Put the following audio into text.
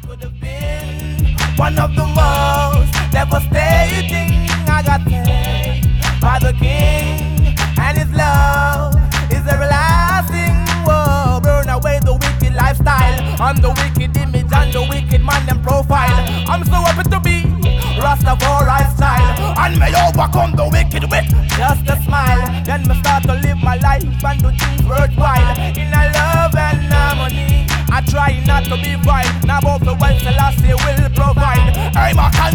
could have been one of the most devastating. I got saved by the King, and His love is everlasting. Whoa, burn away the wicked lifestyle and the wicked image and the wicked man and profile. I'm so happy to be Rastafari style, and may overcome the wicked with just a smile. Then me start to live my life and do things worthwhile in a love and harmony. I try not to be vile, now both the world Selassie will provide. I'm a